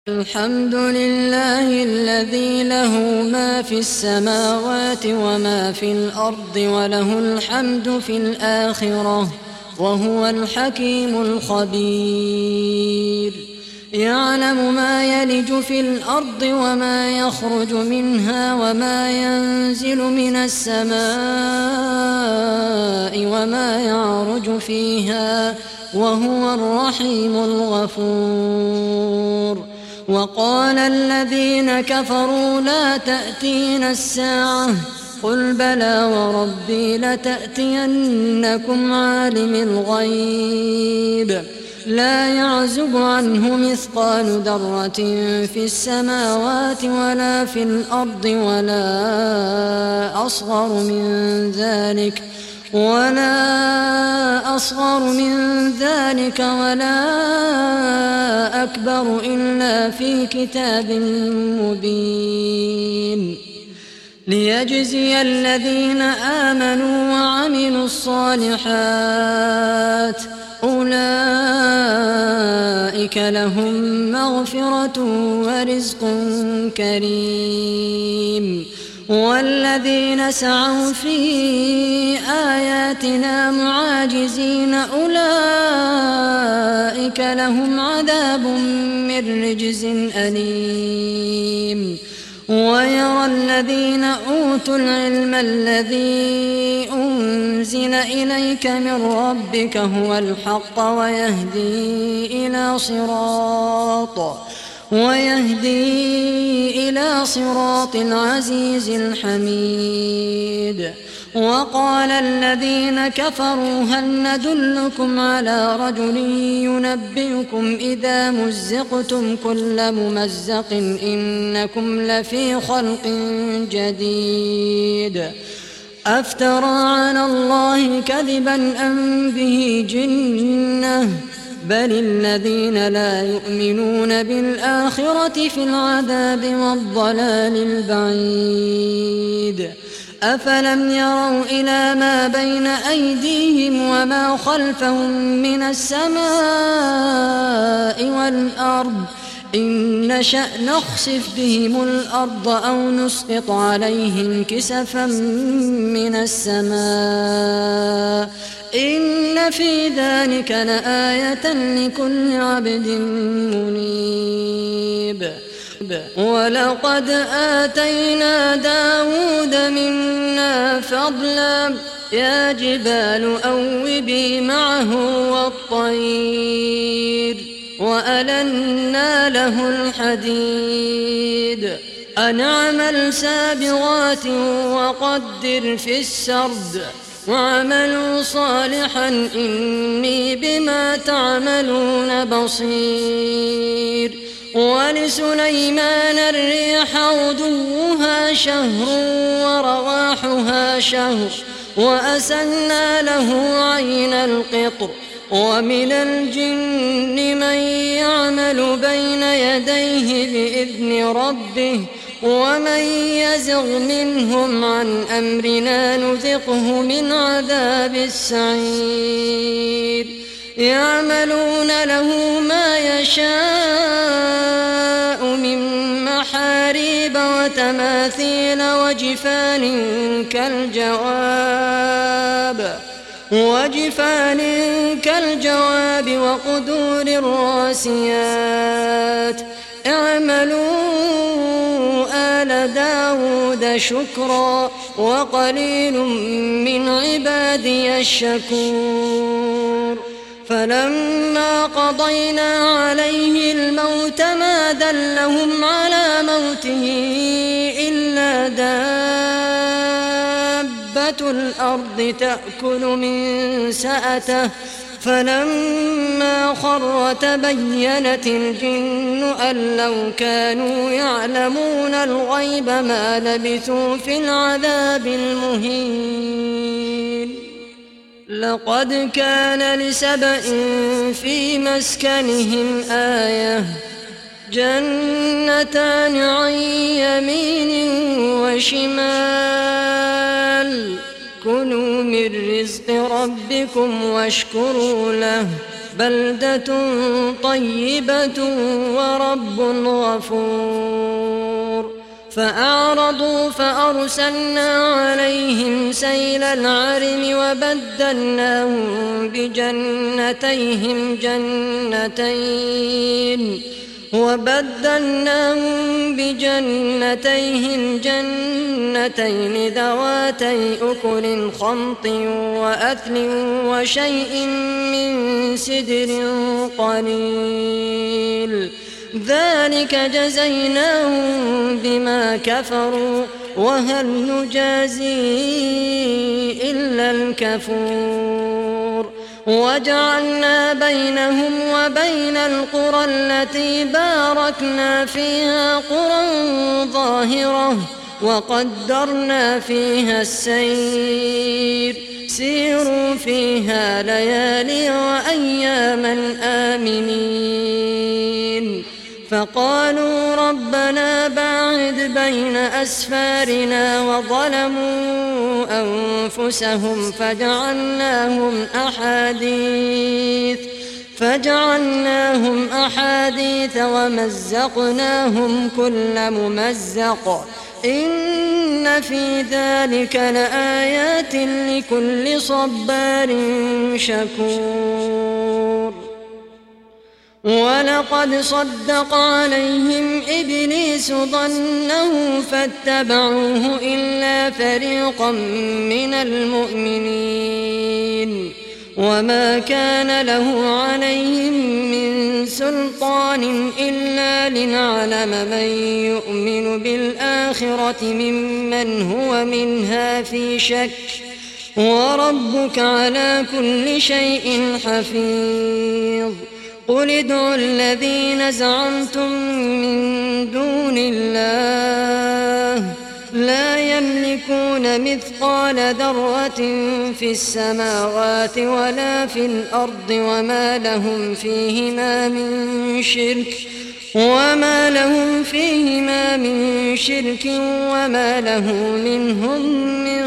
الحمد لله الذي له ما في السماوات وما في الأرض وله الحمد في الآخرة وهو الحكيم الخبير. يعلم ما يلج في الأرض وما يخرج منها وما ينزل من السماء وما يعرج فيها وهو الرحيم الغفور. وقال الذين كفروا لا تأتينا الساعة قل بلى وربي لتأتينكم عالم الغيب لا يعزب عنه مثقال ذرة في السماوات ولا في الأرض ولا أصغر من ذلك ولا أكبر إلا في كتاب مبين. ليجزي الذين آمنوا وعملوا الصالحات أولئك لهم مغفرة ورزق كريم. والذين سعوا في آياتنا معاجزين أولئك لهم عذاب من رجز أليم. ويرى الذين أوتوا العلم الذي أنزل إليك من ربك هو الحق ويهدي إلى صراط العزيز الحميد. وقال الذين كفروا هل ندلكم على رجل ينبئكم إذا مزقتم كل ممزق إنكم لفي خلق جديد أفترى على الله كذبا أم به جنة بل الذين لا يؤمنون بالآخرة في العذاب والضلال البعيد. أفلم يروا إلى ما بين أيديهم وما خلفهم من السماء والأرض إن نشأ نخسف بهم الأرض أو نسقط عليهم كسفا من السماء إن في ذلك لآية لكل عبد منيب. ولقد آتينا داود منا فضلا يا جبال أوبي معه والطير وألنا له الحديد أن اعمل سابغات وقدر في السرد واعملوا صالحا إني بما تعملون بصير. ولسليمان الريح غدوها شهر ورواحها شهر وأسلنا له عين القطر. ومن الجن من يعمل بين يديه بإذن ربه ومن يزغ منهم عن أمرنا نذقه من عذاب السعير. يعملون له ما يشاء من محاريب وتماثيل وجفان كالجواب وقدور الراسيات. اعملوا آل داود شكرا وقليل من عبادي الشكور. فلما قضينا عليه الموت ما دلهم على موته إلا دابة الأرض تأكل من سأته فلما خر تبينت الجن أن لو كانوا يعلمون الغيب ما لبثوا في العذاب المهين. لقد كان لسبإ في مسكنهم آية جنتان عن يمين وشمال كلوا من رزق ربكم واشكروا له بلدة طيبة ورب غفور. فأعرضوا فأرسلنا عليهم سيل العرم وبدلناهم بجنتيهم جنتين ذواتي أكل خمط وأثل وشيء من سدر قليل، ذلك جزيناهم بما كفروا وهل نجازي إلا الكفور. وجعلنا بينهم وبين القرى التي باركنا فيها قرى ظاهرة وقدرنا فيها السير، سيروا فيها ليالي وأياما آمنين. فقالوا ربنا باعد بين أسفارنا وظلموا أنفسهم فجعلناهم أحاديث ومزقناهم كل ممزق، إن في ذلك لآيات لكل صبار شكور. ولقد صدق عليهم إبليس ظنه فاتبعوه إلا فريقا من المؤمنين، وما كان له عليهم من سلطان إلا لنعلم من يؤمن بالآخرة ممن هو منها في شك، وربك على كل شيء حفيظ. قل ادعوا الذين زعمتم من دون الله لا يملكون مثقال ذرة في السماوات ولا في الأرض وما لهم فيهما من شرك وما له منهم من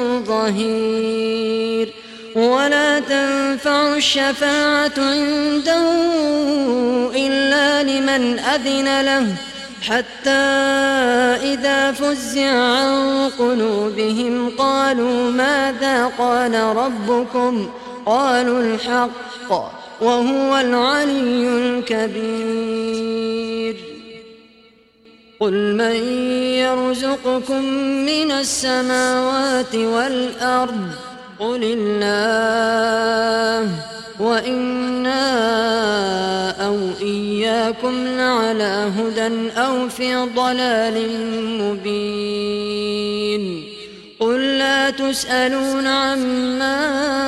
ظهير. ولا تنفع الشفاعة عنده إلا لمن أذن له، حتى إذا فزع عن قلوبهم قالوا ماذا قال ربكم؟ قالوا الحق وهو العلي الكبير. قل من يرزقكم من السماوات والأرض؟ قل الله، وإنا أو إياكم لعلى هدى أو في ضلال مبين. قل لا تسألون عما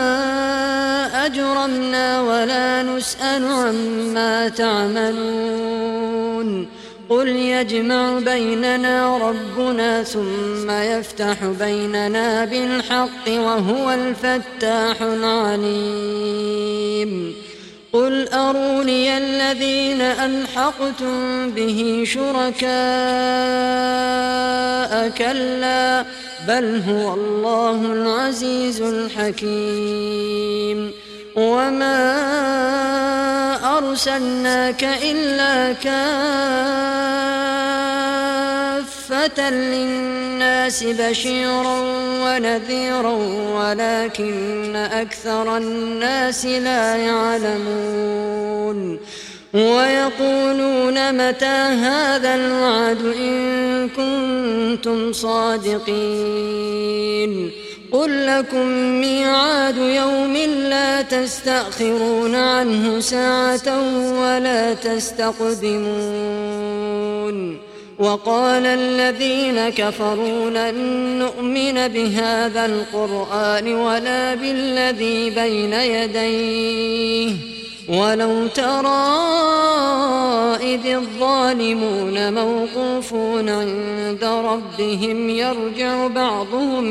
أجرمنا ولا نسأل عما تعملون. قل يجمع بيننا ربنا ثم يفتح بيننا بالحق وهو الفتاح العليم. قل أروني الذين ألحقتم به شركاء، كلا بل هو الله العزيز الحكيم. وما أرسلناك إلا كافة للناس بشيرا ونذيرا ولكن أكثر الناس لا يعلمون. ويقولون متى هذا الوعد إن كنتم صادقين؟ قل لكم ميعاد يوم لا تستأخرون عنه ساعة ولا تستقدمون. وقال الذين كفروا لن نؤمن بهذا القرآن ولا بالذي بين يديه ولو ترى إذ الظالمون موقوفون عند ربهم يرجع بعضهم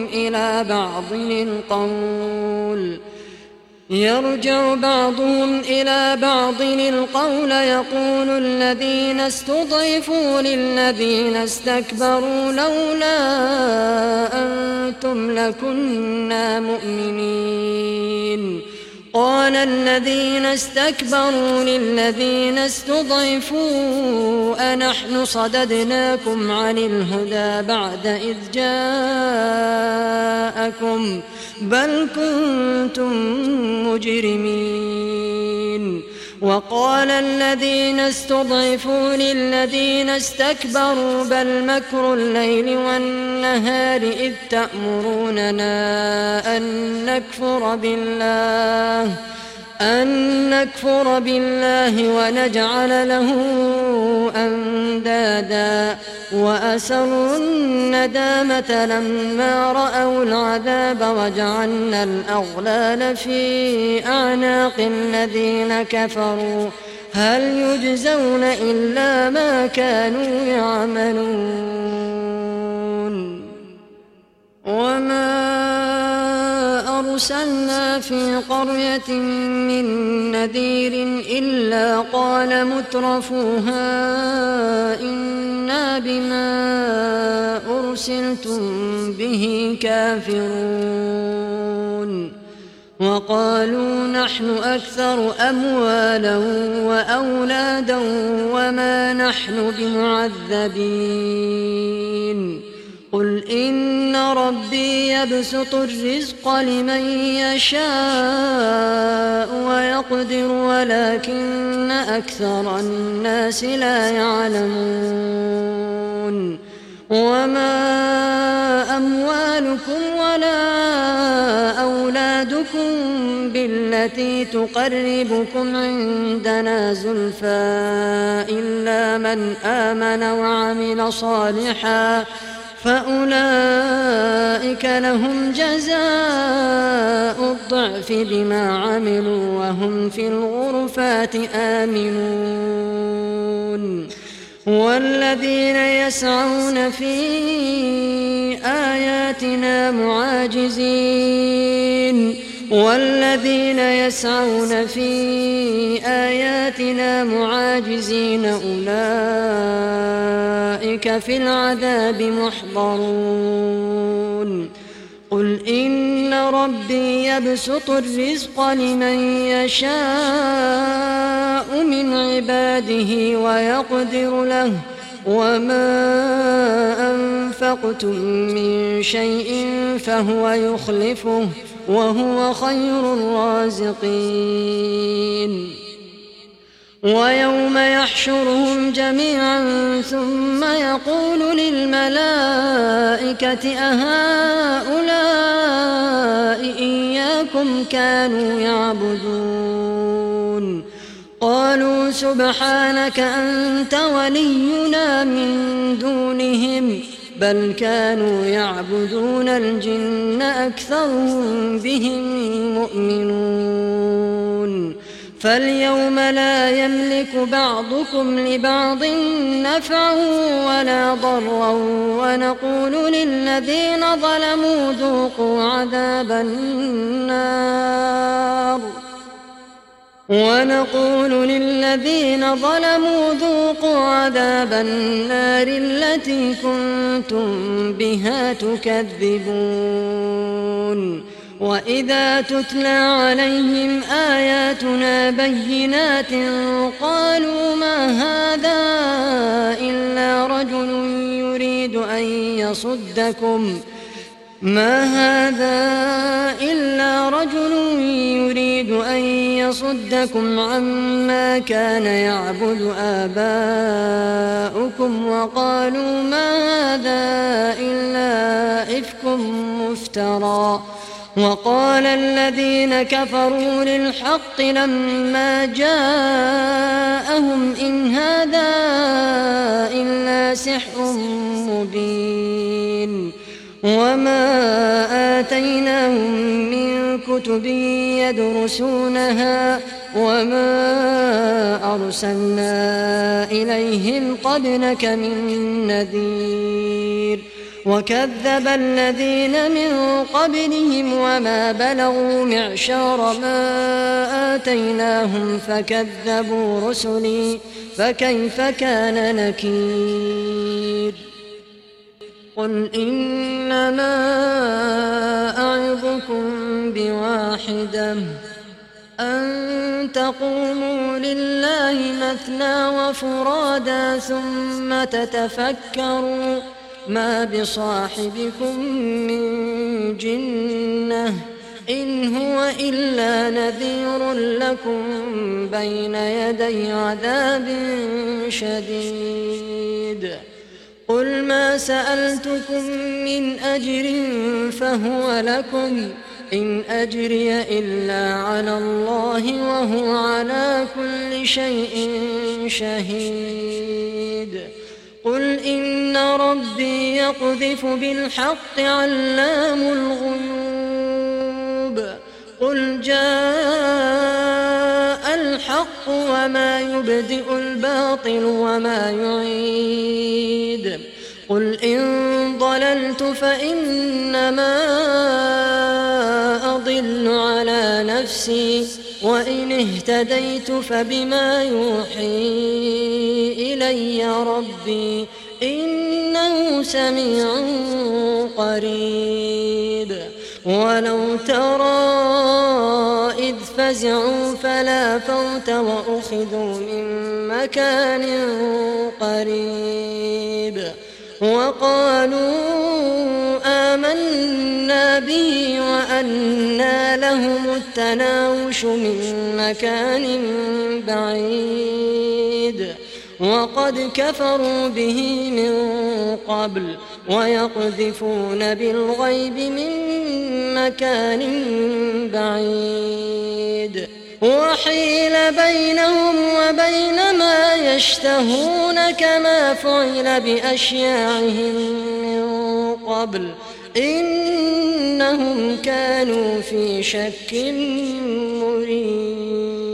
إلى بعض القول يقول الذين استضعفوا للذين استكبروا لولا أنتم لكنا مؤمنين. قال الذين استكبروا للذين استضعفوا أنحن صددناكم عن الهدى بعد إذ جاءكم بل كنتم مجرمين. وقال الذين استضعفوا للذين استكبروا بل مكر الليل والنهار إذ تأمروننا أن نكفر بالله ونجعل له أندادا وأسروا الندامة لما رأوا العذاب وجعلنا الأغلال في أعناق الذين كفروا هل يجزون إلا ما كانوا يعملون. وما أرسلنا في قرية من نذير إلا قال مترفوها إنا بما أرسلتم به كافرون وقالوا نحن أكثر أموالا وأولادا وما نحن بمعذبين. قل إن ربي يبسط الرزق لمن يشاء ويقدر ولكن أكثر الناس لا يعلمون. وما أموالكم ولا أولادكم بالتي تقربكم عندنا زلفى إلا من آمن وعمل صالحا فأولئك لهم جزاء الضعف بما عملوا وهم في الغرفات آمنون. والذين يسعون في آياتنا معاجزين أولئك في العذاب محضرون. قل إن ربي يبسط الرزق لمن يشاء من عباده ويقدر له وما أنفقتم من شيء فهو يخلفه وهو خير الرازقين. ويوم يحشرهم جميعا ثم يقول للملائكة أهؤلاء إياكم كانوا يعبدون قالوا سبحانك أنت ولينا من دونهم بل كانوا يعبدون الجن أكثرهم بهم مؤمنون. فاليوم لا يملك بعضكم لبعض نفعا ولا ضرا ونقول للذين ظلموا ذوقوا عذاب النار التي كنتم بها تكذبون. وإذا تتلى عليهم آياتنا بينات قالوا ما هذا إلا رجل يريد أن يصدكم عما كان يعبد آباؤكم وقالوا ما هذا إلا إفك مفترى. وقال الذين كفروا للحق لما جاءهم إن هذا إلا سحر مبين. وما آتيناهم من كتب يدرسونها وما أرسلنا إليهم قبلك من نذير. وكذب الذين من قبلهم وما بلغوا معشار ما آتيناهم فكذبوا رسلي فكيف كان نكير. قل إنما أعظكم بواحدة تقوموا لله مثنى وفرادا ثم تتفكروا ما بصاحبكم من جنة إن هو إلا نذير لكم بين يدي عذاب شديد. قل ما سألتكم من أجر فهو لكم إن أجري إلا على الله وهو على كل شيء شهيد. قل إن ربي يقذف بالحق علام الغيوب. قل جاء الحق وما يبدئ الباطل وما يعيد. قل إن ضللت فإنما أضل على نفسي وإن اهتديت فبما يوحي إلي ربي إنه سميع قريب. ولو ترى إذ فزعوا فلا فوت وأخذوا من مكان قريب وقالوا آمنا به وأنى لهم التناوش من مكان بعيد وقد كفروا به من قبل ويقذفون بالغيب من مكان بعيد. وحيل بينهم وبين ما يشتهون كما فعل بأشياعهم من قبل إنهم كانوا في شك مريب.